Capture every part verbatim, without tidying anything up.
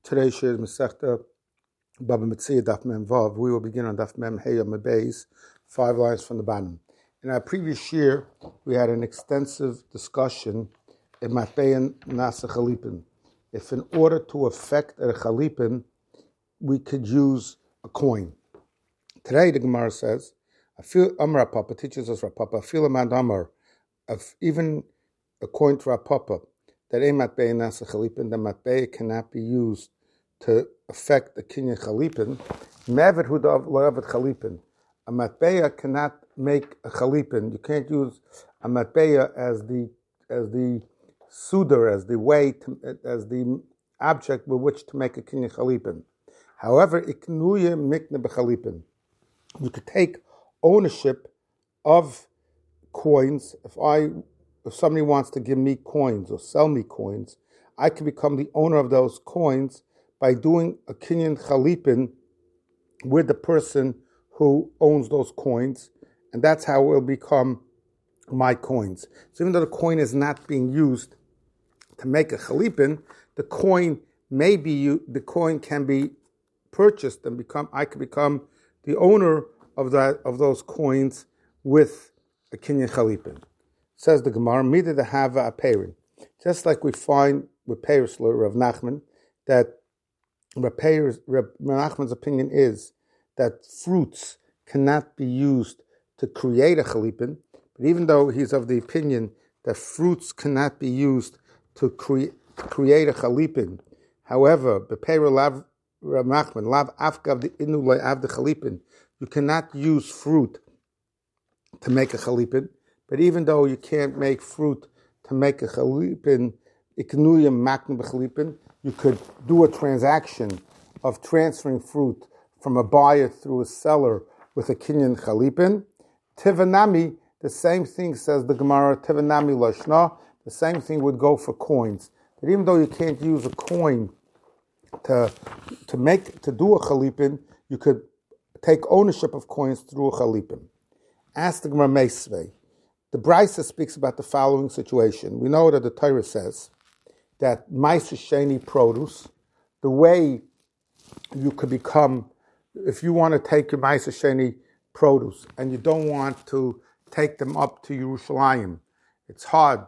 Today's share is Masechta Baba Metzia Daf Mem Vav. We will begin on Daf Mem Hey Beis, five lines from the bottom. In our previous year, we had an extensive discussion in Matbein Nasa Chalipin. If in order to affect a Chalipin, we could use a coin. Today the Gemara says, I feel Amar Papa teaches us Rapapa, I feel a man Amar, of even a coin to Rapapa, that a matbei nasa chalipin, the matbei cannot be used to affect the kinyan chalipin. Mevet hu lo'avet chalipin. A matbei cannot make a chalipin. You can't use a matbei as the as the suder, as the way, to, as the object with which to make a kinyan chalipin. However, iknuye mikne b'chalipin. You could take ownership of coins. If I If somebody wants to give me coins or sell me coins, I can become the owner of those coins by doing a kinyan chalipin with the person who owns those coins, and that's how it will become my coins. So even though the coin is not being used to make a chalipin, the coin may be the coin can be purchased and become I can become the owner of that of those coins with a kinyan chalipin. Says the Gemara, Mida the Hava a Peirin. Just like we find with Peirisler, Rav Nachman, that Rav Nachman's opinion is that fruits cannot be used to create a chalipin, but even though he's of the opinion that fruits cannot be used to cre- create a chalipin, however, Bepeir Lav Rav Nachman, Lav Afgav the Inu Av the chalipin, you cannot use fruit to make a chalipin. But even though you can't make fruit to make a chalipin, iknuyim maknu b'chalipin, you could do a transaction of transferring fruit from a buyer through a seller with a kinyan chalipin. Tivanami, the same thing says the Gemara, Tivanami lashna, the same thing would go for coins. That even though you can't use a coin to to make to do a chalipin, you could take ownership of coins through a chalipin. Ask the Gemara Meisvei. The Brisa speaks about the following situation. We know that the Torah says that Ma'aser Sheni produce, the way you could become, if you want to take your Ma'aser Sheni produce and you don't want to take them up to Yerushalayim, it's hard.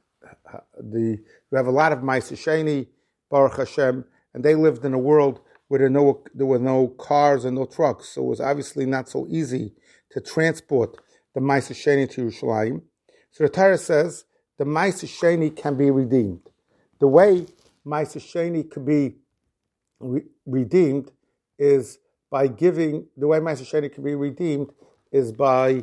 The, we have a lot of Ma'aser Sheni, Baruch Hashem, and they lived in a world where there, no, there were no cars and no trucks, so it was obviously not so easy to transport the Ma'aser Sheni to Yerushalayim. So the Torah says the Ma'aser Sheni can be redeemed. The way Ma'aser Sheni could be re- redeemed is by giving, the way Ma'aser Sheni can be redeemed is by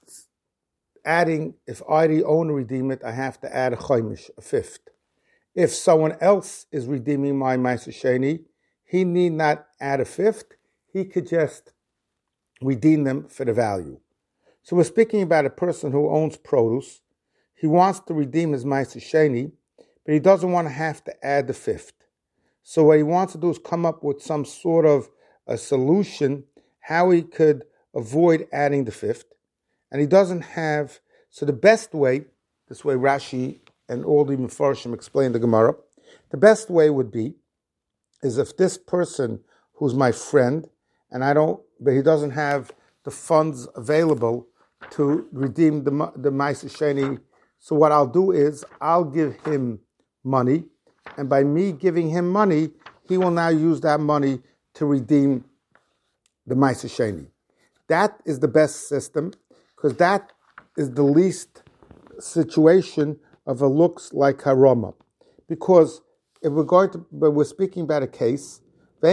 adding, if I the owner redeem it, I have to add a chaimish, a fifth. If someone else is redeeming my Ma'aser Sheni, he need not add a fifth, he could just redeem them for the value. So we're speaking about a person who owns produce. He wants to redeem his Ma'aser Sheni, but he doesn't want to have to add the fifth. So what he wants to do is come up with some sort of a solution how he could avoid adding the fifth. And he doesn't have, so the best way, this way Rashi and all the Mefarshim explain the Gemara, the best way would be, is if this person who's my friend, and I don't, but he doesn't have the funds available to redeem the the Ma'aser Sheni. So what I'll do is I'll give him money, and by me giving him money, he will now use that money to redeem the Ma'aser Sheni. That is the best system, because that is the least situation of a looks like harama. Because if we're going to, but we're speaking about a case,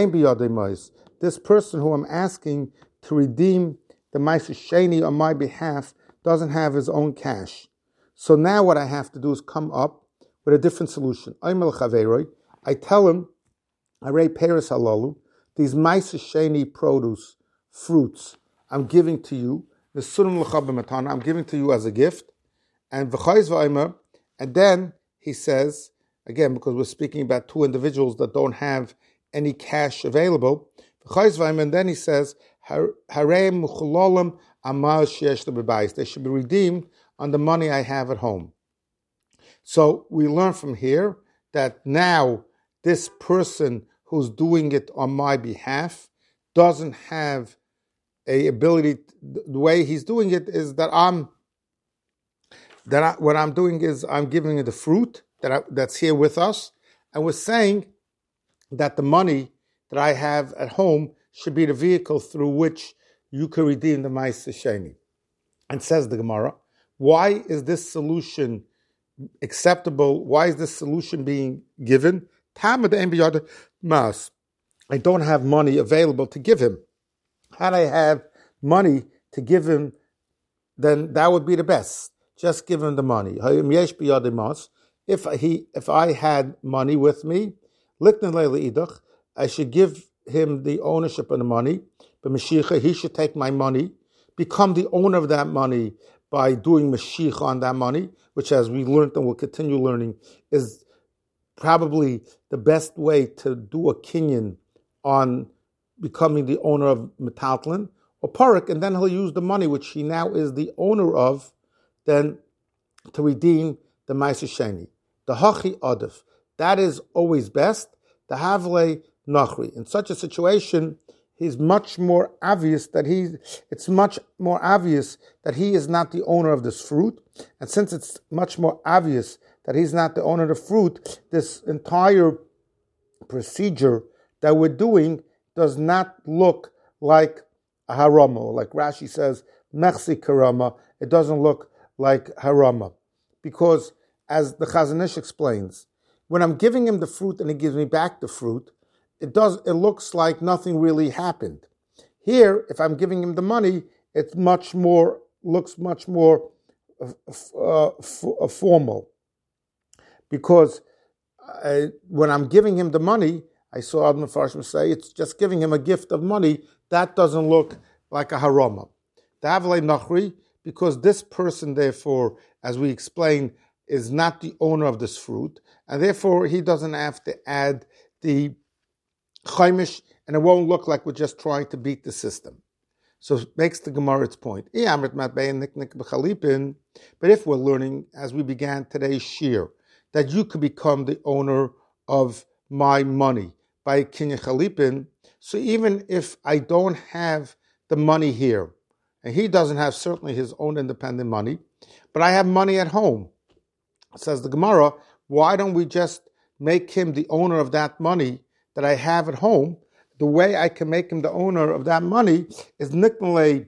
this person who I'm asking to redeem the Ma'aser Sheni on my behalf doesn't have his own cash. So now what I have to do is come up with a different solution. I tell him, Arei Peres Halalu, these Ma'aser Sheni produce, fruits, I'm giving to you, I'm giving to you as a gift, and and then he says, again, because we're speaking about two individuals that don't have any cash available, and then he says, they should be redeemed on the money I have at home. So we learn from here that now this person who's doing it on my behalf doesn't have a ability. The way he's doing it is that I'm that I, what I'm doing is I'm giving you the fruit that I, that's here with us, and we're saying that the money that I have at home should be the vehicle through which you can redeem the Ma'aser Sheni. And says the Gemara, why is this solution acceptable? Why is this solution being given? I don't have money available to give him. Had I have money to give him, then that would be the best. Just give him the money. If he, if I had money with me, I should give him the ownership of the money. But Mashiach, he should take my money, become the owner of that money by doing Mashiach on that money, which, as we learned and will continue learning, is probably the best way to do a kinyan on becoming the owner of Metaltlin or Parak, and then he'll use the money, which he now is the owner of, then to redeem the Ma'aser Sheni. The Hachi Adif, that is always best. The Havle Nachri. In such a situation, he's much more obvious that he, it's much more obvious that he is not the owner of this fruit. And since it's much more obvious that he's not the owner of the fruit, this entire procedure that we're doing does not look like a harama. Like Rashi says, mechsi karama. It doesn't look like harama. Because, as the Chazon Ish explains, when I'm giving him the fruit and he gives me back the fruit, it does. It looks like nothing really happened. Here, if I'm giving him the money, it's much more, looks much more uh, f- uh, formal. Because uh, when I'm giving him the money, I saw Admon Farshim say, it's just giving him a gift of money. That doesn't look like a harama. The Havle Nachri, because this person, therefore, as we explained, is not the owner of this fruit, and therefore he doesn't have to add the chaimish, and it won't look like we're just trying to beat the system. So it makes the Gemara its point. But if we're learning, as we began today's shir, that you could become the owner of my money by kinyan chalipin, so even if I don't have the money here, and he doesn't have certainly his own independent money, but I have money at home, says the Gemara, why don't we just make him the owner of that money that I have at home? The way I can make him the owner of that money is niknale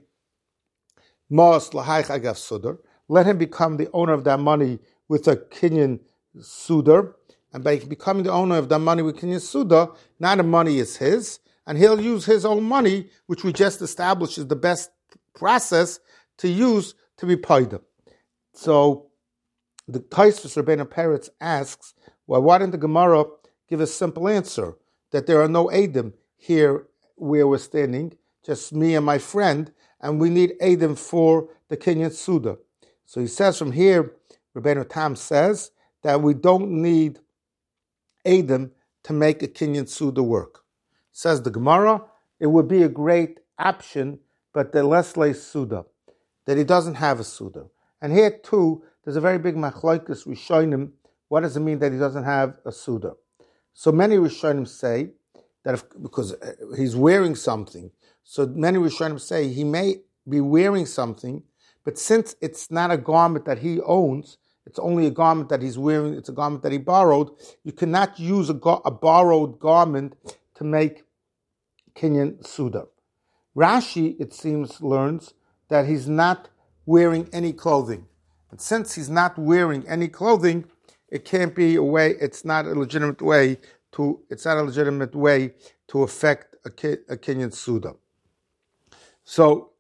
mas lahaych agav sudar. Let him become the owner of that money with a kinyan sudar, and by becoming the owner of that money with kinyan sudar, now the money is his, and he'll use his own money, which we just established is the best process to use to be paid. So the Tosfos Rabbeinu Peretz asks, well, why didn't the Gemara give a simple answer that there are no Eidim here where we're standing, just me and my friend, and we need Eidim for the Kinyan Suda. So he says from here, Rabbeinu Tam says that we don't need Eidim to make a Kinyan Suda work. Says the Gemara, it would be a great option, but the Leslie Suda, that he doesn't have a Suda. And here too, there's a very big machlokes Rishonim. What does it mean that he doesn't have a Suda? So many Rishonim say that if, because he's wearing something, so many Rishonim say he may be wearing something, but since it's not a garment that he owns, it's only a garment that he's wearing, it's a garment that he borrowed, you cannot use a, go- a borrowed garment to make Kinyan Suda. Rashi, it seems, learns that he's not wearing any clothing. And since he's not wearing any clothing, it can't be a way, it's not a legitimate way to, it's not a legitimate way to affect a, a Kinyan Suda. So,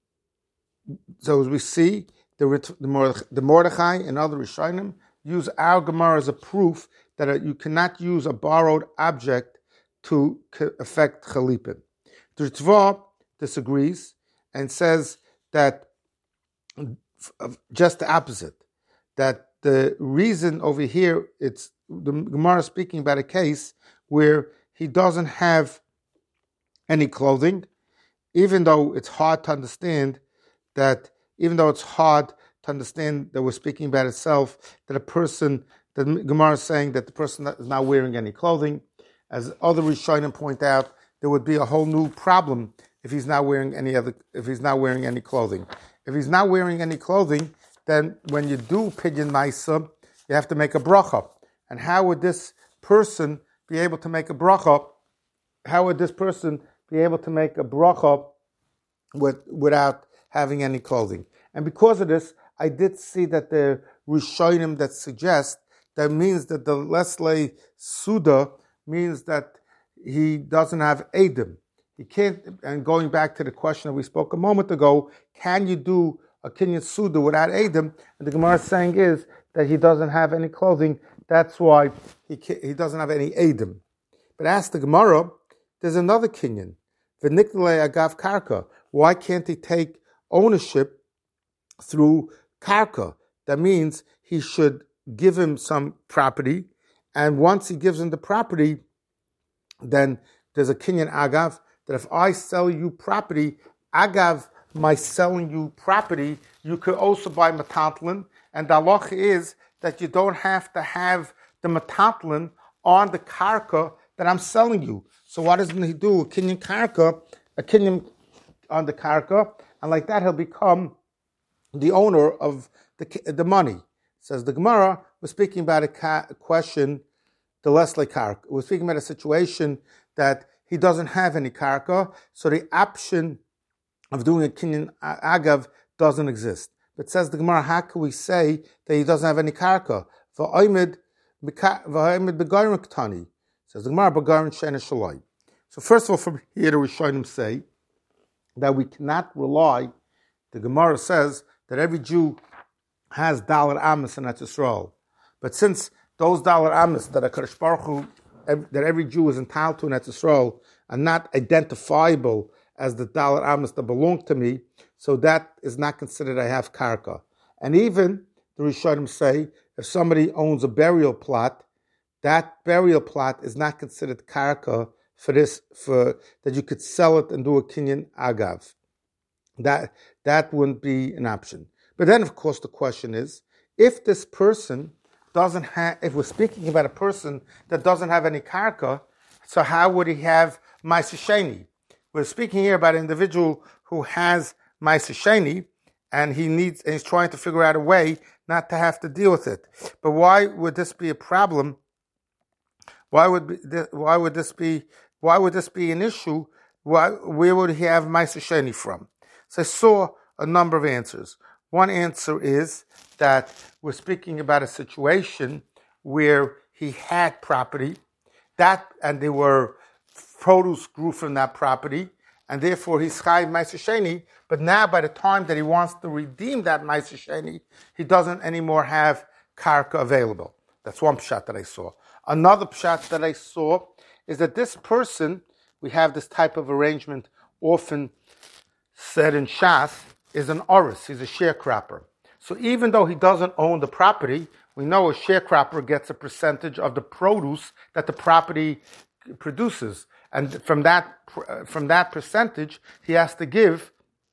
so as we see, the, the, the Mordechai and other Rishonim use our Gemara as a proof that you cannot use a borrowed object to affect Chalipin. The Ritva disagrees and says that just the opposite, that the reason over here, it's the Gemara speaking about a case where he doesn't have any clothing, even though it's hard to understand that, even though it's hard to understand that we're speaking about itself, that a person, the Gemara is saying that the person is not wearing any clothing, As other Rishonim point out, there would be a whole new problem if he's not wearing any other, if he's not wearing any clothing. If he's not wearing any clothing, then when you do Pidyon Maisa, you have to make a bracha. And how would this person be able to make a bracha? How would this person be able to make a bracha with, without having any clothing? And because of this, I did see that the Rishonim that suggest that means that the Leslie Suda means that he doesn't have Edom. He can't, and going back to the question that we spoke a moment ago, can you do a Kinyan Suda without Edom? And the Gemara is saying is that he doesn't have any clothing. That's why he he doesn't have any Edom. But ask the Gemara, there's another Kinyan. V'niknele agav karka. Why can't he take ownership through karka? That means he should give him some property, and once he gives him the property, then there's a Kinyan agav, that if I sell you property, agav my selling you property, you could also buy metantlin, and the halacha is that you don't have to have the metantlin on the karka that I'm selling you. So why doesn't he do a Kinyan karka, a Kinyan on the karka, and like that he'll become the owner of the the money. Says the Gemara, we're speaking about a, ca- a question, the Leslie karka. We're speaking about a situation that he doesn't have any karka, so the option of doing a Kinyan agav doesn't exist. But says the Gemara, how can we say that he doesn't have any karka? V'oimid begarin ktani. Says the Gemara, begarin shena shaloi. So first of all, from here the Rishonim say that we cannot rely. The Gemara says that every Jew has dollar amas in Eretz Yisrael, but since those dollar amas that HaKadosh Baruch Hu, that every Jew is entitled to in Eretz Yisrael are not identifiable as the dollar amas that belong to me, so that is not considered I have karka. And even the Rishonim say if somebody owns a burial plot, that burial plot is not considered karka for this, for that you could sell it and do a Kinyan agav. That that wouldn't be an option. But then, of course, the question is, if this person doesn't have, if we're speaking about a person that doesn't have any karka, so how would he have Ma'aser Sheni? We're speaking here about an individual who has Ma'aser Sheni, and he needs, and he's trying to figure out a way not to have to deal with it. But why would this be a problem? Why would be, why would this be? Why would this be an issue? Why, where would he have Ma'aser Sheni from? So I saw a number of answers. One answer is that we're speaking about a situation where he had property, that and there were produce grew from that property, and therefore he's chayiv Ma'aser Sheni. But now, by the time that he wants to redeem that Ma'aser Sheni, he doesn't anymore have karka available. That's one pshat that I saw. Another pshat that I saw is that this person, we have this type of arrangement often said in Shas, is an oris, he's a sharecropper. So even though he doesn't own the property, we know a sharecropper gets a percentage of the produce that the property produces. And from that from that percentage, he has to give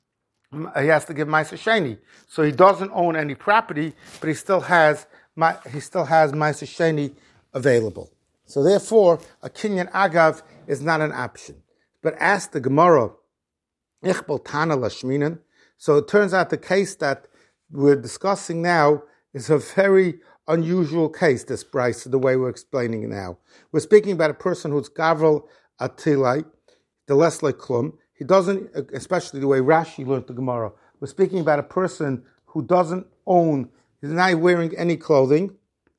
he has to give Ma'aser Sheni. So he doesn't own any property, but he still has he still has Ma'aser Sheni available. So therefore, a Kinyan agav is not an option. But ask the Gemara, Ichbal Tana Lashminan. So it turns out the case that we're discussing now is a very unusual case, this Bryce, the way we're explaining it now. We're speaking about a person who's Gavral Atilai, the Leslie Klum. He doesn't, especially the way Rashi learned the Gemara, we're speaking about a person who doesn't own, he's not wearing any clothing,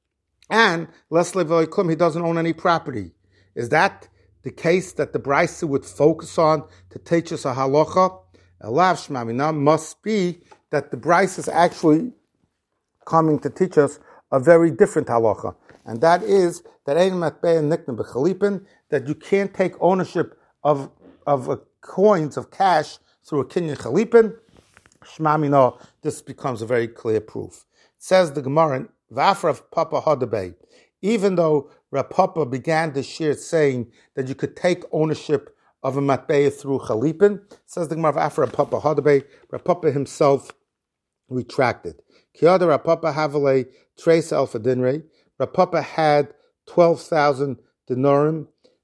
and Leslie Klum, he doesn't own any property. Is that the case that the Bryce would focus on to teach us a halacha? Elav Shmamina must be that the Bryce is actually coming to teach us a very different halacha, and that is that ein matbei nikna b'chalipin, that you can't take ownership of of uh, coins of cash through a kinyan chalipin. Shmamina, this becomes a very clear proof. It says the Gemara, V'afrav Papa Hadabei, even though Rav Papa began the shir saying that you could take ownership of a matbei through chalipin, says the Gemara, V'afrav Papa Hadabei, Rav Papa himself retracted. Kiyada Rav Papa Havale Trace Alpha Dinre. Rav Papa had twelve thousand dinarim,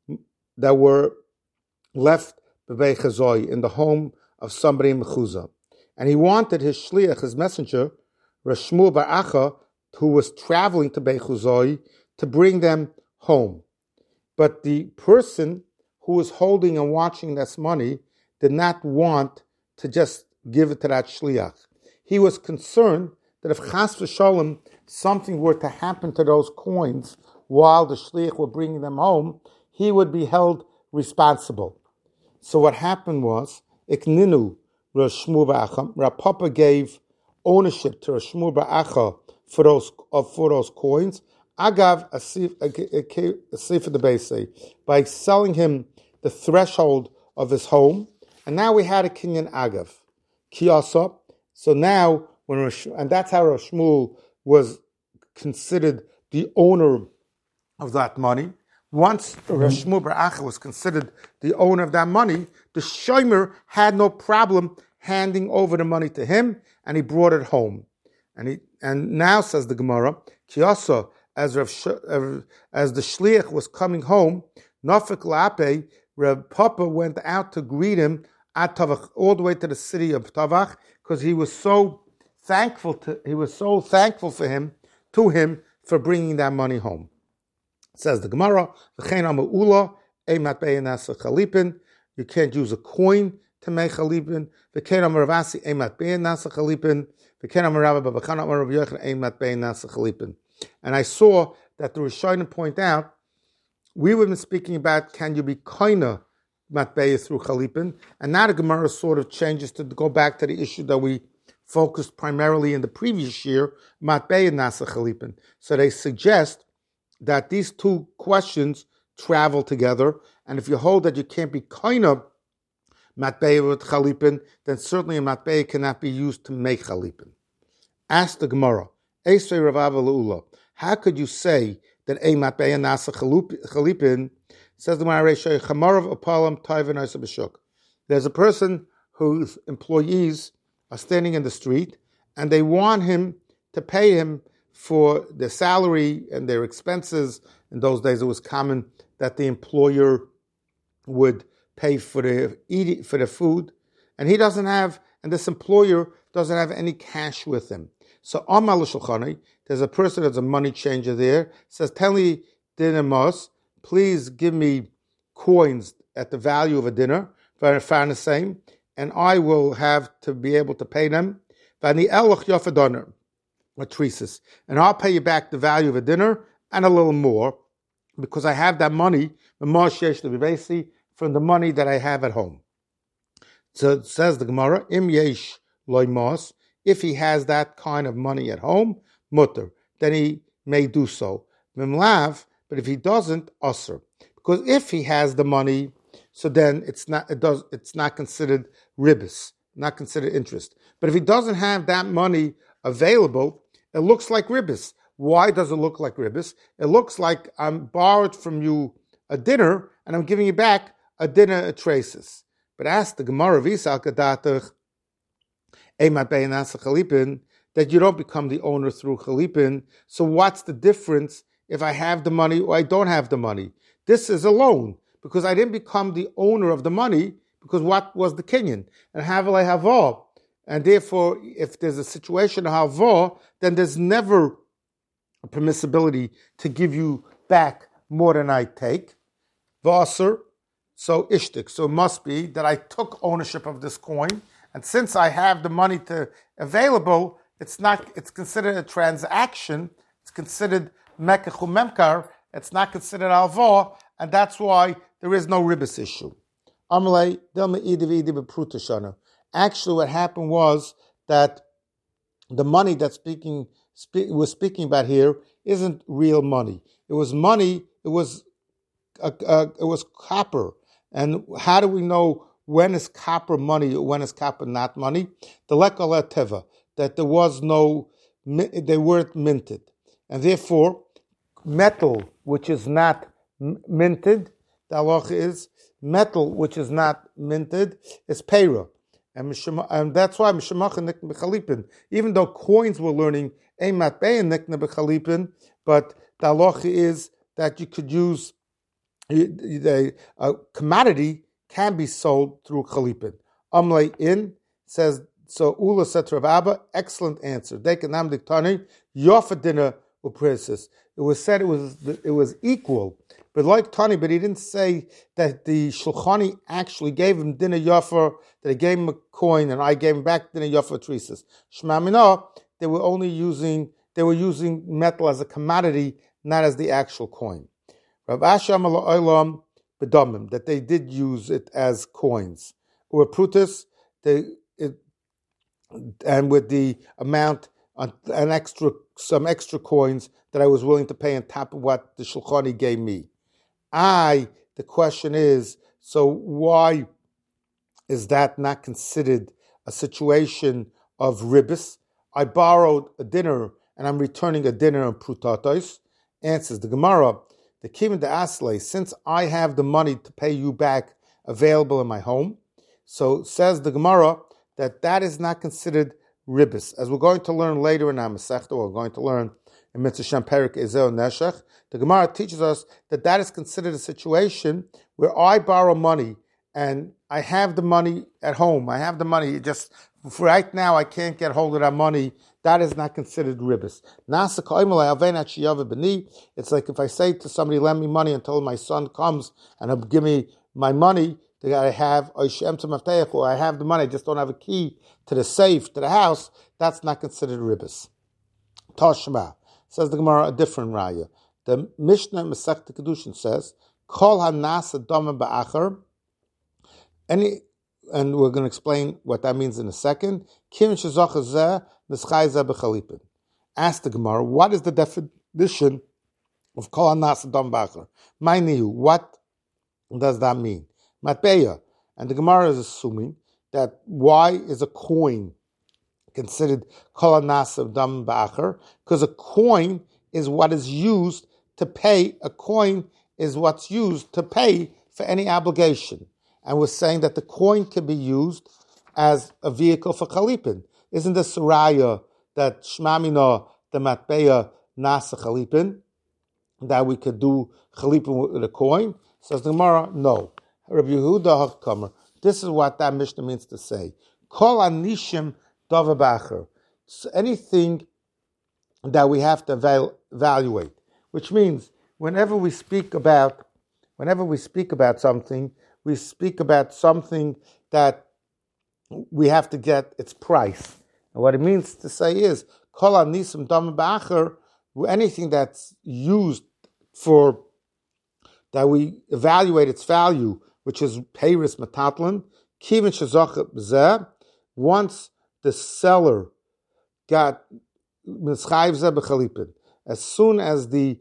that were left b'bei chazoi, in the home of somebody in Mechuzah. And he wanted his shliach, his messenger, Rosh Shmuel bar Acha, who was traveling to Bei Chazoi, to bring them home. But the person who was holding and watching this money did not want to just give it to that shliach. He was concerned that if chas v'sholem something were to happen to those coins while the shliach were bringing them home, he would be held responsible. So what happened was, ikninu Rosh Shmuel bar Acha, Rav Papa gave ownership to Rosh Shmuel bar Acha for those uh, for those coins. Agav a seif of the Beisei, by selling him the threshold of his home, and now we had a kinyan agav kiyasa. So now when Rosh, and that's how Rosh Shmuel was considered the owner of that money. Once Rosh Shmuel bar Acha was considered the owner of that money, the shomer had no problem handing over the money to him, and he brought it home. And he and now, says the Gemara, Kiyasa, as Rav Sh, as the shliach was coming home, Nafik Lape, Rav Papa went out to greet him at Tavach, all the way to the city of Tavach, because he was so thankful to he was so thankful for him to him for bringing that money home. Says the Gemara, you can't use a coin to make chalipin. And I saw that the Rishonim point out, we would be speaking about, can you be koina matbeya through chalipin? And now the Gemara sort of changes to go back to the issue that we focused primarily in the previous year, matbeya nasa chalipin. So they suggest that these two questions travel together, and if you hold that you can't be koina matbeya with chalipin, then certainly a matbeya cannot be used to make chalipin. Ask the Gemara, Esrei Ravava Leula, how could you say that a matbeya nasa chalipin? Says the Gemara, Chamarav Apalam Taivan Isa B'Shuk. There's a person whose employees are standing in the street, and they want him to pay him for their salary and their expenses. In those days, it was common that the employer would pay for the eat for the food, and he doesn't have, and this employer doesn't have any cash with him. So Amal Shulchani, there's a person that's a money changer there, says, "Tell me dinamos, please give me coins at the value of a dinner, found the same, and I will have to be able to pay them. Vani elach yafadoner, matresis, and I'll pay you back the value of a dinner and a little more, because I have that money from the money that I have at home." So it says the Gemara, Im yesh loymos, if he has that kind of money at home, mutter, then he may do so. Mimlav, but if he doesn't, asr. Because if he has the money, so then it's not it does it's not considered ribis, not considered interest. But if he doesn't have that money available, it looks like ribis. Why does it look like ribis? It looks like I'm borrowed from you a dinner and I'm giving you back a dinner at traces. But ask the Gemara Visal Kadatach that you don't become the owner through chalipin. So what's the difference if I have the money or I don't have the money? This is a loan, because I didn't become the owner of the money, because what was the kinyan? And havalei havah. And therefore, if there's a situation of havah, then there's never a permissibility to give you back more than I take. Vaser, so ishtik. So it must be that I took ownership of this coin, and since I have the money to available, it's not. It's considered a transaction. It's considered mekach memkar. It's not considered alva, and that's why there is no ribis issue. Actually, what happened was that the money that speaking spe- we're speaking about here isn't real money. It was money. It was uh, uh, it was copper. And how do we know when is copper money or when is copper not money? The lekala teva, that there was no, they weren't minted, and therefore metal which is not minted, the halacha is metal which is not minted is peira. And, and that's why even though coins were learning but the halacha is that you could use the a commodity can be sold through chalipin. Amle in says, so Ula said to Rav Abba, excellent answer. Dekanam diktani, yofa dinner uprisis. It was said it was it was equal, but like Tani, but he didn't say that the Shulchani actually gave him dinner yofa, that he gave him a coin, and I gave him back dinner yofa trisis. Shmamina, they were only using they were using metal as a commodity, not as the actual coin. Rav Asham Olam bedomim, that they did use it as coins. Or prutis, they it, and with the amount on an extra some extra coins that I was willing to pay on top of what the Shulchani gave me. I the question is, so why is that not considered a situation of ribis? I borrowed a dinner and I'm returning a dinner in prutatos. Answers the Gemara, the Kivin de Asley, since I have the money to pay you back available in my home, so says the Gemara that that is not considered ribis. As we're going to learn later in our Masechta, we're going to learn in Mitzvah Shem Perik Ezel Neshech, the Gemara teaches us that that is considered a situation where I borrow money and I have the money at home. I have the money, just for right now I can't get hold of that money. That is not considered ribis. It's like if I say to somebody, lend me money until my son comes and he'll give me my money that I have, or I have the money, I just don't have a key to the safe, to the house, that's not considered ribis. Toshma, says the Gemara, a different raya. The Mishnah Masechta Kedushin says, Kol hanasa dama ba'achar, any, and we're going to explain what that means in a second. Kim shezachazeh nischayzeh b'chalipin. Ask the Gemara, what is the definition of Kol hanasa dama ba'achar? Ma'inihu, what does that mean? Matbeya, and the Gemara is assuming that why is a coin considered kol hanasa dam ba'achar? Because a coin is what is used to pay. A coin is what's used to pay for any obligation, and we're saying that the coin can be used as a vehicle for chalipin. Isn't the suraya that shmamina the matbeya nasa chalipin, that we could do chalipin with a coin? Says the Gemara, no. Rabbi Yehuda Hakkamer. This is what that Mishnah means to say. Kol anishim dava b'achar. Anything that we have to eval- evaluate, which means whenever we speak about, whenever we speak about something, we speak about something that we have to get its price. And what it means to say is kol anishim dava b'achar. Anything that's used for, that we evaluate its value, which is peiris matatlan, kivin shezach b'zeh. Once the seller got mischayv zeh b'chalipin, as soon as the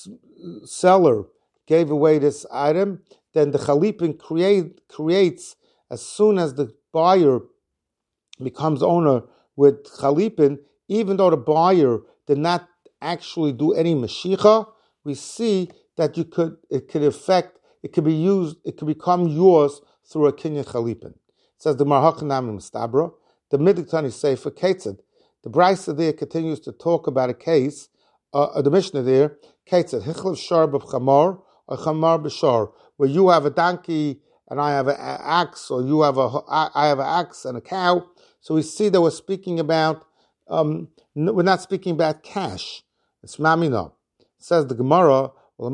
seller gave away this item, then the chalipin create, creates, as soon as the buyer becomes owner with chalipin, even though the buyer did not actually do any mashicha, we see that you could it could affect, it could be used, it could become yours through a kinyan chalipin. It says the Marhachanam Mistabra, the Midiktani Sefer Ketzad. The Brisa there continues to talk about a case, uh, the Mishnah there, Ketzad, Hichlav Shar b'chamar, or Chamar b'shar, where you have a donkey and I have an axe, or you have a, I have an axe and a cow. So we see that we're speaking about, um, we're not speaking about cash. It's mamina. It says the Gemara,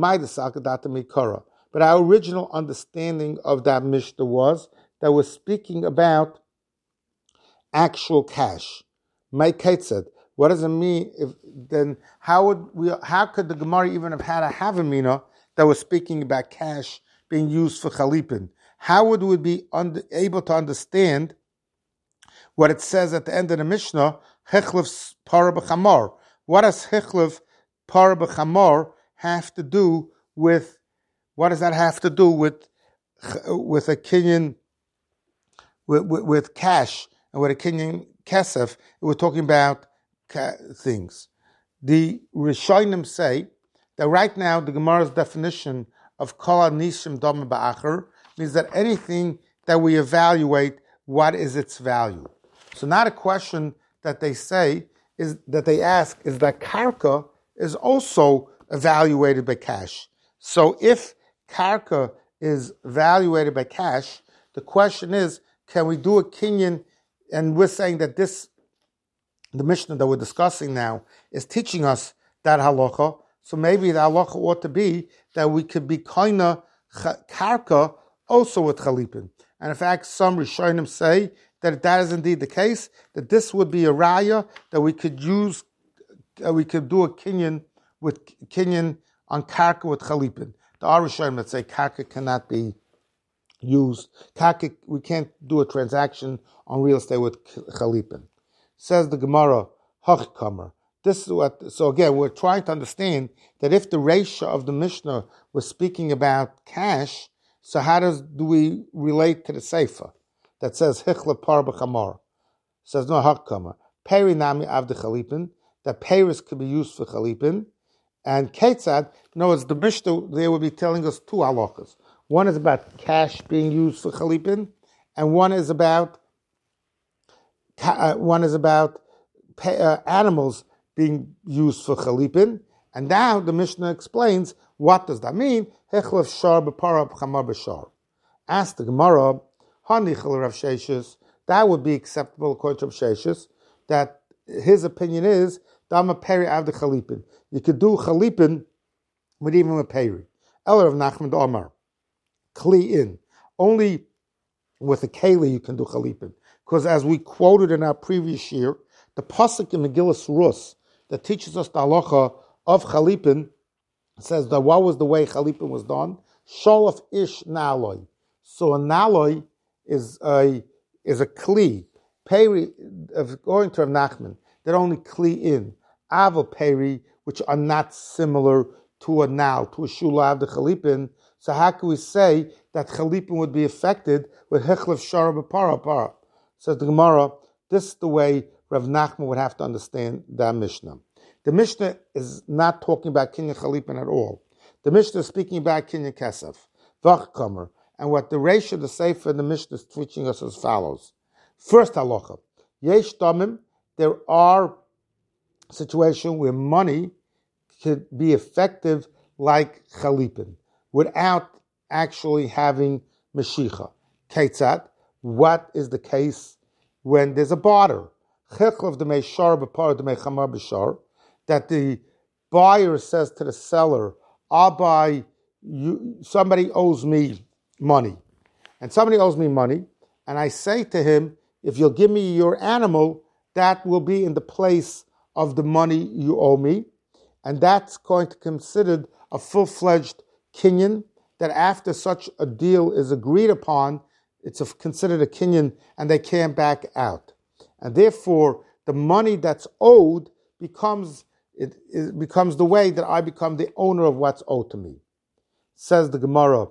but our original understanding of that Mishnah was that we're speaking about actual cash. My Kate said, what does it mean? If then how would we? How could the Gemara even have had a Havamina that was speaking about cash being used for chalipin? How would we be under, able to understand what it says at the end of the Mishnah? Hechlef para b'chamar. What does hechlef para b'chamar have to do with? What does that have to do with with a kinyan with, with, with cash and with a kinyan kesef? We're talking about ca- things. The Rishonim say that right now the Gemara's definition of kol anishim dama ba'achar means that anything that we evaluate, what is its value? So not a question that they say is that they ask is that karka is also evaluated by cash. So if karka is evaluated by cash, the question is, can we do a kinyan? And we're saying that this, the Mishnah that we're discussing now, is teaching us that halacha. So maybe the halacha ought to be that we could be kaina karka also with chalipin. And in fact, some Rishonim say that that is indeed the case, that this would be a raya that we could use, uh, we could do a kinyan with kinyan on karka with chalipin. The are Rishonim that say karka cannot be used. Karka, we can't do a transaction on real estate with chalipin. Says the Gemara, hachkamer. This is what. So again, we're trying to understand that if the ratio of the Mishnah was speaking about cash, so how does do we relate to the Sefer that says hichla par b'chamar? Says no hachkamer. Peri nami av de chalipin. That peris could be used for chalipin, and ketzad. In other words, the Mishnah they will be telling us two halachas. One is about cash being used for chalipin, and one is about uh, one is about pay, uh, animals being used for chalipin. And now the Mishnah explains what does that mean. Hechlef shar b'para b'chamar b'shar. Ask the Gemara, hanichel Rav Sheshes. That would be acceptable according to Rav Sheshes. That his opinion is dama peri av de chalipin. You could do chalipin with even a peri. Eller of Nachman Omar. Kli in. Only with a keli you can do chalipin. Because as we quoted in our previous year, the pasuk in Megillas Rus that teaches us the halacha of chalipin says that what was the way chalipin was done? Sholaf ish naloi. So a naloi is a is a kli. Peri, according to Rav Nachman, that only kli in. Aval peri, which are not similar to a nal, to a shulav the chalipin. So how can we say that chalipin would be affected with hechlef shara b'para para? Says the Gemara, this is the way Rav Nachman would have to understand that Mishnah. The Mishnah is not talking about kinyan chalipin at all. The Mishnah is speaking about kinyan kesef, vachkamer, and what the ratio, the sefer, and the Mishnah is teaching us as follows. First halacha, yesh damim, there are situations where money could be effective like chalipin, without actually having meshicha. Ketzat, what is the case when there's a barter? Chechlav de meishar b'par de meichamar b'shar, that the buyer says to the seller, I'll buy you, somebody owes me money. And somebody owes me money, and I say to him, if you'll give me your animal, that will be in the place of the money you owe me. And that's going to be considered a full-fledged kinyan, that after such a deal is agreed upon, it's a, considered a kinyan, and they can't back out. And therefore, the money that's owed becomes it, it becomes the way that I become the owner of what's owed to me. Says the Gemara,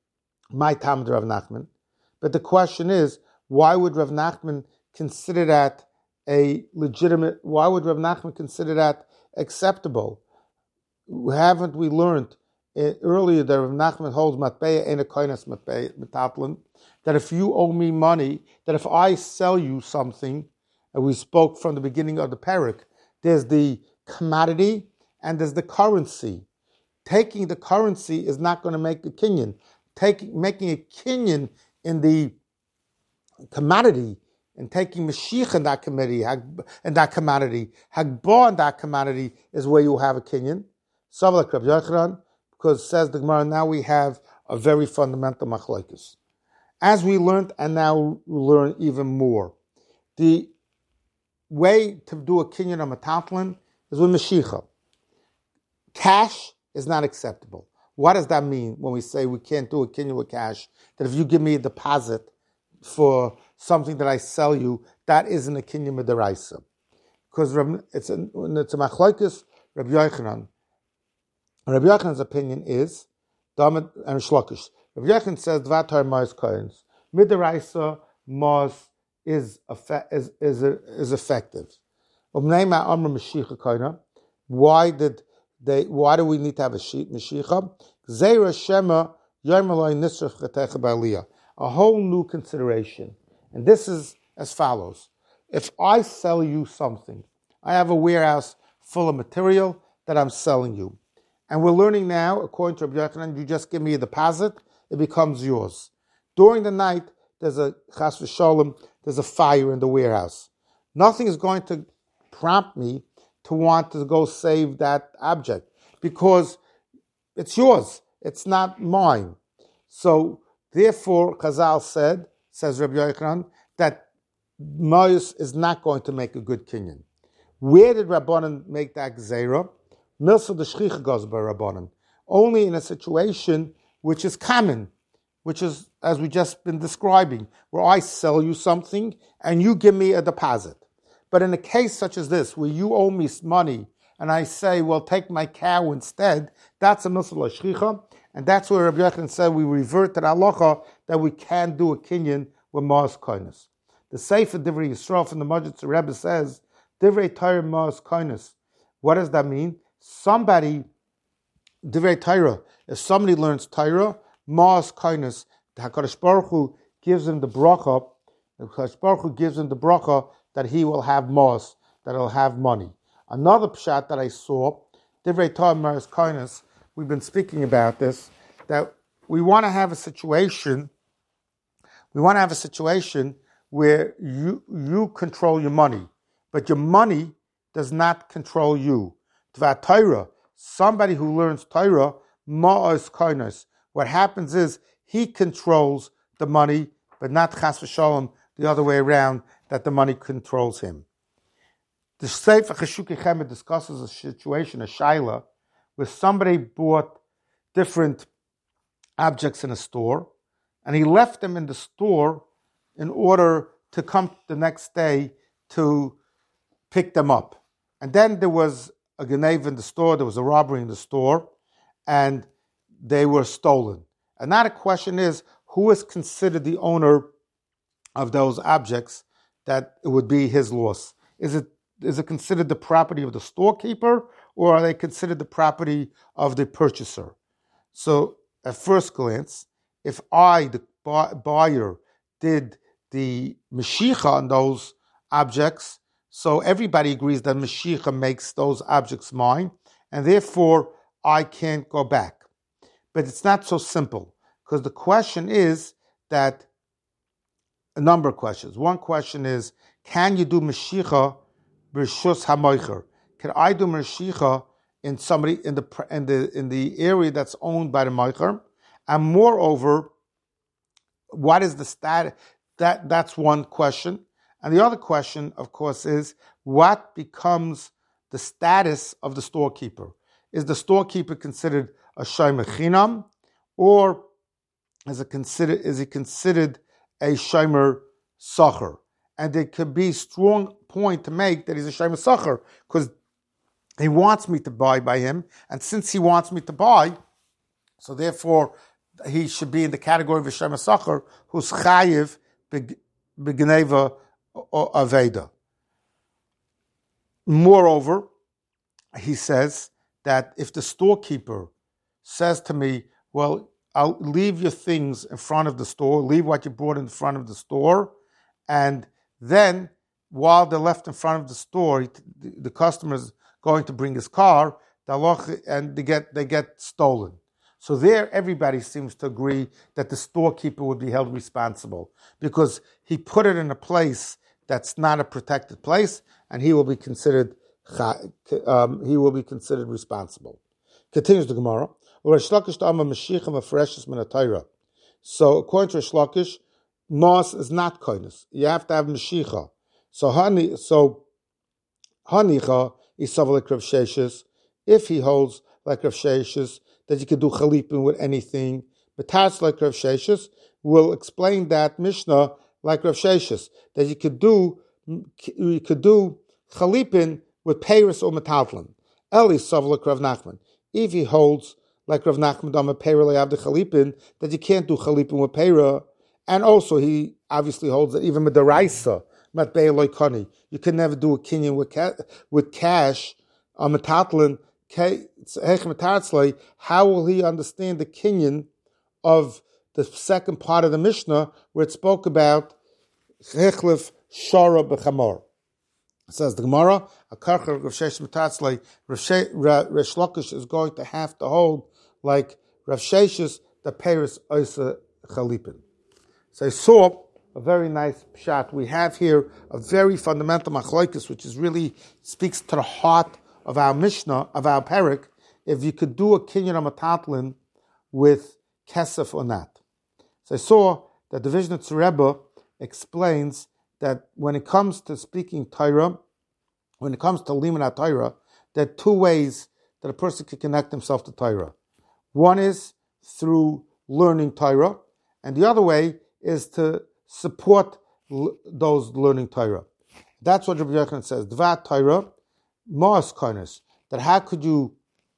my Talmud Rav Nachman. But the question is, why would Rav Nachman consider that a legitimate? Why would Rav Nachman consider that acceptable? Haven't we learned uh, earlier that Rav Nachman holds matbeya and a koinas metatlin, that if you owe me money, that if I sell you something, and we spoke from the beginning of the parak, there's the commodity and there's the currency. Taking the currency is not going to make a kinyan. Taking making a kinyan in the commodity and taking Mashiach in that commodity, in that commodity, Hagbah in that commodity is where you have a kinyan. Savlak Rabbi Yochanan, because says the Gemara, now we have a very fundamental machlokes. As we learned, and now we learn even more. The way to do a kinyan on metaltlin is with Mashiach. Cash is not acceptable. What does that mean when we say we can't do a kinyan with cash? That if you give me a deposit for something that I sell you, that isn't a kinyan midaraisa. Because it's a, it's a machlokes Rabbi Yochanan. Rabbi Yochanan's opinion is, Damed and Shlokish. Rabbi Yochanan says, Dvatar Mars Koyens. Midaraisa Mars is is is is effective. Why did they? Why do we need to have a sheet Mashiach? Zeira Shema Yarmaloi Nisrach Chetech Ba'aliyah. A whole new consideration, and this is as follows: if I sell you something, I have a warehouse full of material that I'm selling you, And we're learning now, according to Rabbi Yochanan, you just give me a deposit, it becomes yours. During the night, there's a chas v'sholem, there's a fire in the warehouse. Nothing is going to prompt me to want to go save that object because it's yours. It's not mine. So, therefore, Chazal said, says Rabbi Yochanan, that Mois is not going to make a good kinyan. Where did Rabbanan make that gzeira? Milsa de shchicha goes by Rabbanan. Only in a situation which is common, which is, as we just been describing, where I sell you something and you give me a deposit. But in a case such as this, where you owe me money and I say, well, take my cow instead, that's a milsa de shchicha, and that's where Rabbi Yochanan said we revert to the halacha that we can do a kinyan with Ma'as Koinus. The Sefer Divrei Yisrael from the Majid Rebbe says, Divrei Torah Ma'as Koinus. What does that mean? Somebody, Divrei Torah, if somebody learns Torah, Ma'as Koinus, the HaKadosh Baruch Hu gives him the bracha, the HaKadosh Baruch Hu gives him the bracha that he will have Ma'as, that he'll have money. Another pshat that I saw, Divrei Torah Ma'as Koinus, we've been speaking about this, that we want to have a situation, we want to have a situation where you you control your money, but your money does not control you. Tva Torah, somebody who learns Torah, Ma'as Koinus, what happens is he controls the money, but not Chas v'Sholem, the other way around, that the money controls him. The Sefer Cheshukei Chemed discusses a situation, a shaila, where somebody bought different objects in a store, and he left them in the store in order to come the next day to pick them up. And then there was a genev in the store, there was a robbery in the store, and they were stolen. And now the question is, who is considered the owner of those objects that it would be his loss? Is it is it considered the property of the storekeeper, or are they considered the property of the purchaser? So at first glance, if I, the buyer, did the Mashiach on those objects, so everybody agrees that Mashiach makes those objects mine, and therefore I can't go back. But it's not so simple, because the question is that, a number of questions. One question is, can you do Mashiach b'reshus hamoicher? Can I do Mashiach in somebody in the in the in the area that's owned by the moicher? And moreover, what is the status? That that's one question. And the other question, of course, is what becomes the status of the storekeeper? Is the storekeeper considered a shomer chinam, or is it considered is he considered a shomer sacher? And there could be strong point to make that he's a shomer sacher because he wants me to buy by him, and since he wants me to buy, so therefore he should be in the category of a shomer sacher who's chayiv b'gneva or aveda. Moreover, he says that if the storekeeper says to me, well, I'll leave your things in front of the store, leave what you brought in front of the store, and then while they're left in front of the store, the customer's going to bring his car, and they get they get stolen. So there, everybody seems to agree that the storekeeper would be held responsible because he put it in a place that's not a protected place, and he will be considered um, he will be considered responsible. Continues the Gemara. So according to Rish Lakish, Ma'as is not koinus. You have to have Mashiach. So honey, so hanicha is like Rav Sheshes. If he holds like Rav Sheshes that you could do chalipin with anything, but that's like Rav Sheshes, will explain that Mishnah like Rav Sheshes that you could do you could do chalipin with peiros or metaltlin. Eli like Rav Nachman. If he holds like Rav Nachman dama peira le'avde chalipin that you can't do chalipin with peira, and also he obviously holds that even with the raisa matbei loikani you can never do a kinyan with ca- with cash on metaltlin. How will he understand the kinyan of the second part of the Mishnah where it spoke about Hechlef Shara B'Chamor? says the Gemara, a karcher Rav Sheshes Metatzlei, Resh Lakish is going to have to hold like Rav Sheshes the Paris Oisa Chalipin. So I saw a very nice shot. We have here a very fundamental machlokes, which is really speaks to the heart of our Mishnah, of our Perek, if you could do a kinyan of matatlin with kesef or not. So I saw that the Vishnitz Rebbe explains that when it comes to speaking Torah, when it comes to limud Torah, there are two ways that a person can connect himself to Torah. One is through learning Torah, and the other way is to support l- those learning Torah. That's what Rabbi Yochanan says. Dvar Torah, ma'as konos. That how could you,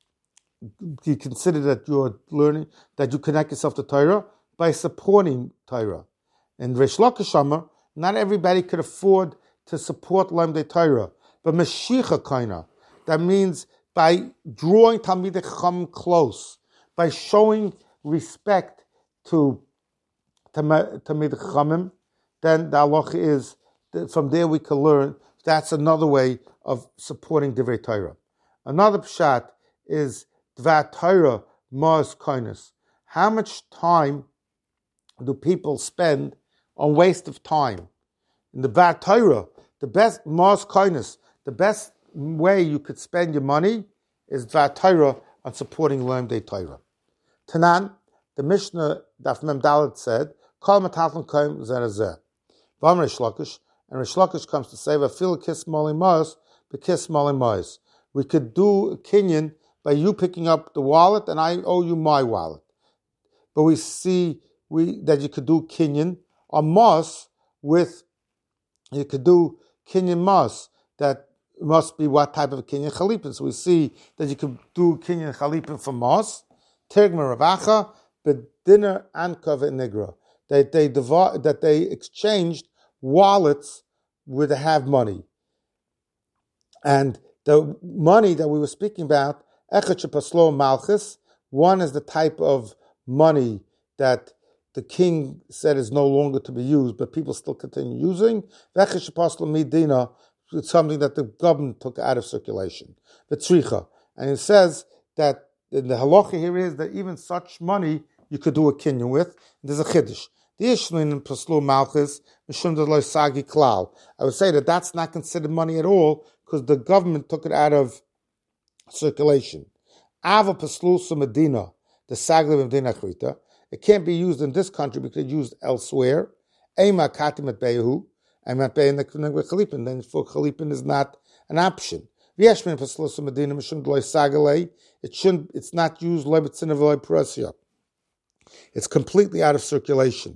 you consider that you're learning, that you connect yourself to Torah? By supporting Torah. And Reish Lakish Amar, not everybody could afford to support Limdei Torah, but Mashiach Kaina. That means by drawing Talmidei Chacham close, by showing respect to Talmidei Chachamim, then the halacha is that from there we can learn. That's another way of supporting Divrei Torah. Another pshat is Dvar Torah ma'as konos. How much time do people spend on waste of time? In the Dvar Torah, the best ma'as konos, the best way you could spend your money is Dvar Torah on supporting Limdei Torah. Tanan, the Mishnah Daf Mem Dalet said, Kol Matatlin Koim Zerazeh. Vam Reish Lakish, and Reish Lakish comes to say, Vafil Kis Mali Ma'as, Bekis Mali Ma'as. We could do a kinyan by you picking up the wallet, and I owe you my wallet. But we see we that you could do kinyan on Ma'as with, you could do kinyan Ma'as, that must be what type of kinyan chalipin. So we see that you could do kinyan chalipin for Ma'as, Tergma Ravacha, but dinner Ankov and Nigra. That they devo- that they exchanged wallets with have money. And the money that we were speaking about, Echad Shepaslo Malchus, one is the type of money that the king said is no longer to be used, but people still continue using. Echad Shepaslo Midina, it's something that the government took out of circulation. The Tzricha. And it says that in the halacha here is that even such money you could do a kinyan with. There's a chiddush. The Ishlin in Paslu Malchus, Mishum Deloy Sagi Klal. I would say that that's not considered money at all because the government took it out of circulation. Ava Paslu Medina, the Sagli of Medina Chrita. It can't be used in this country because it's used elsewhere. Ema Katim at Behu, and at Behu Chalipin, then for Chalipin is not an option. Vieshmin Paslu Medina, Mishum Deloy Sagale. It shouldn't, it's not used Lebitzin Veloy Peresia. It's completely out of circulation.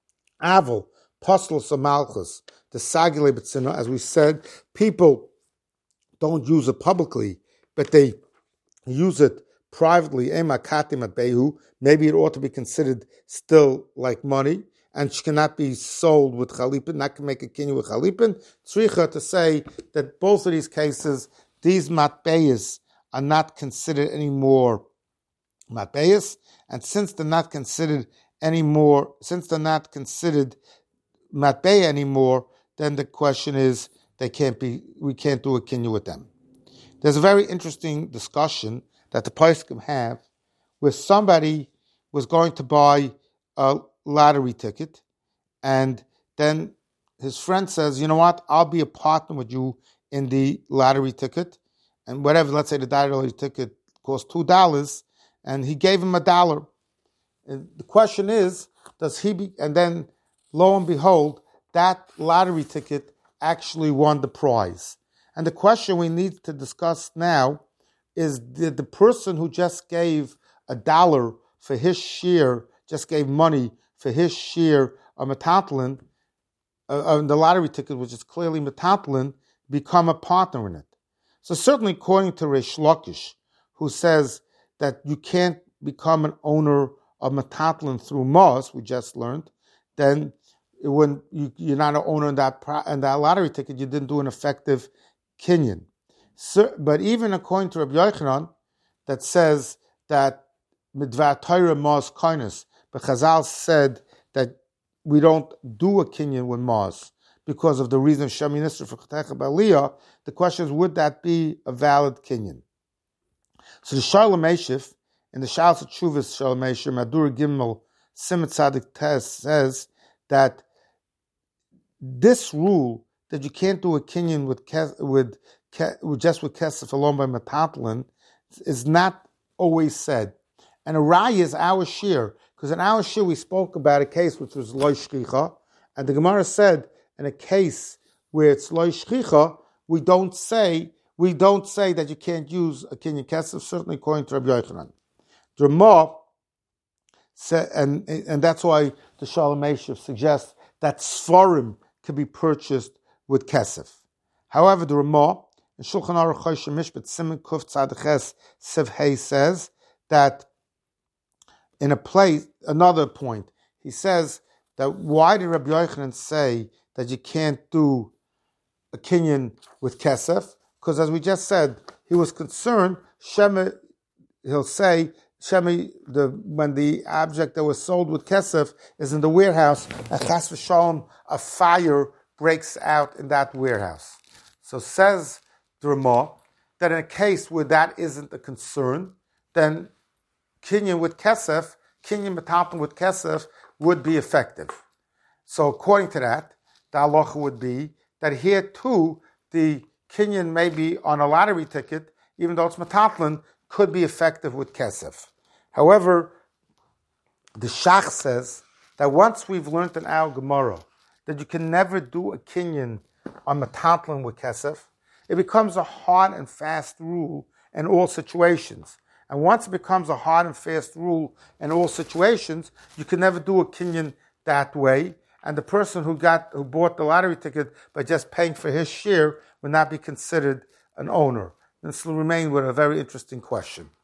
Aval, Postlos of Malchus, the Sagile B'tzina, as we said, people don't use it publicly, but they use it privately. Ema Katim at Behu, maybe it ought to be considered still like money, and she cannot be sold with Chalipin, not can make a kinyan with Chalipin. Tzricha to say that both of these cases, these matbeyas are not considered anymore matbeyas, and since they're not considered anymore, since they're not considered matbey anymore, then the question is they can't be. We can't do a kinyan with them. There's a very interesting discussion that the poskim have, where somebody was going to buy a lottery ticket, and then his friend says, "You know what? I'll be a partner with you in the lottery ticket, and whatever. Let's say the lottery ticket cost two dollars." And he gave him a dollar. And the question is, does he be, and then lo and behold, that lottery ticket actually won the prize. And the question we need to discuss now is, did the person who just gave a dollar for his share, just gave money for his share of metatlin, uh, the lottery ticket, which is clearly metatlin, become a partner in it? So certainly according to Reish Lakish, who says that you can't become an owner of metatlin through Mos, we just learned, then when you, you're not an owner in that in that lottery ticket, you didn't do an effective kinyan. So, but even according to Rabbi Yochanan, that says that midvar Torah Mos konos, but Chazal said that we don't do a kinyan with Mos because of the reason of Shaminister for Chatecha B'Aliyah, the question is, would that be a valid kinyan? So the Shalom Eshif, in the Shalos Tshuvas Shalom Eshif, Madur Gimel Simet Tzadik Tes says that this rule that you can't do a kinyan with with, with just with kesef alone by metatlin is not always said. And a raya is our shir, because in our shir we spoke about a case which was loy shchicha, and the Gemara said in a case where it's loy shchicha, we don't say we don't say that you can't use a kinyan kesef, certainly according to Rabbi Yochanan. The Ramah said, and and that's why the Shalom Eshif suggests that Sforim can be purchased with kesef. However, the Ramah in Shulchan Aruch Choshen Mishpat Siman Kuf Tzadches Sev Hey says that in a place, another point, he says that why did Rabbi Yochanan say that you can't do a kinyan with kesef? Because as we just said, he was concerned, Shema, he'll say, Shema, the, when the object that was sold with kesef is in the warehouse, and chas v'shalom, a fire breaks out in that warehouse. So says the Ramah that in a case where that isn't a concern, then kinyan with kesef, kinyan metatlin with kesef would be effective. So according to that, the halacha would be that here too, the kinyan maybe on a lottery ticket, even though it's metatlin, could be effective with kesef. However, the Shach says that once we've learned in our Gemara that you can never do a kinyan on metatlin with kesef, it becomes a hard and fast rule in all situations. And once it becomes a hard and fast rule in all situations, you can never do a kinyan that way. And the person who got who bought the lottery ticket by just paying for his share would not be considered an owner. And this will remain with a very interesting question.